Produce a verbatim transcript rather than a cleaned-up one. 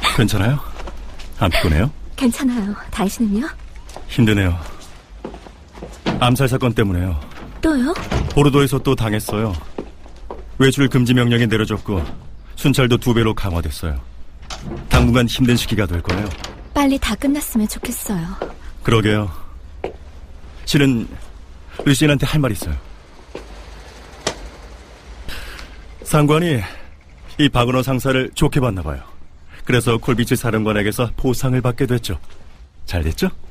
괜찮아요? 안 피곤해요? 괜찮아요. 다이씨는요? 힘드네요. 암살 사건 때문에요. 또요? 보르도에서 또 당했어요. 외출 금지 명령이 내려졌고 순찰도 두 배로 강화됐어요. 당분간 힘든 시기가 될 거예요. 빨리 다 끝났으면 좋겠어요. 그러게요. 실은 루시엔한테 할 말 있어요. 상관이 이 바그너 상사를 좋게 봤나 봐요. 그래서 콜비치 사령관에게서 보상을 받게 됐죠. 잘 됐죠?